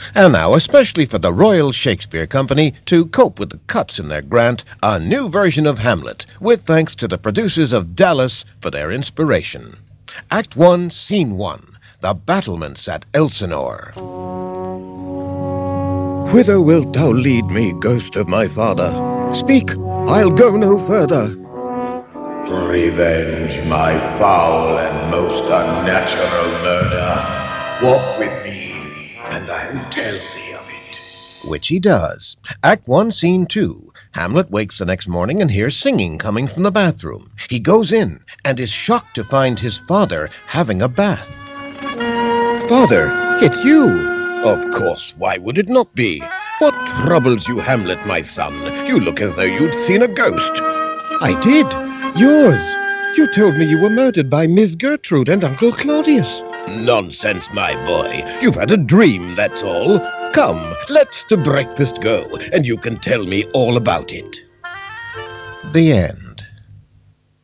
And now, especially for the Royal Shakespeare Company, to cope with the cuts in their grant, a new version of Hamlet, with thanks to the producers of Dallas for their inspiration. Act 1, Scene 1, The Battlements at Elsinore. Whither wilt thou lead me, ghost of my father? Speak, I'll go no further. Revenge my foul and most unnatural murder. Walk with me, and I'll tell thee of it. Which he does. Act 1, Scene 2. Hamlet wakes the next morning and hears singing coming from the bathroom. He goes in and is shocked to find his father having a bath. Father, it's you. Of course, why would it not be? What troubles you, Hamlet, my son? You look as though you'd seen a ghost. I did. Yours. You told me you were murdered by Miss Gertrude and Uncle Claudius. Nonsense, my boy. You've had a dream, that's all. Come, let's to breakfast go, and you can tell me all about it. The end.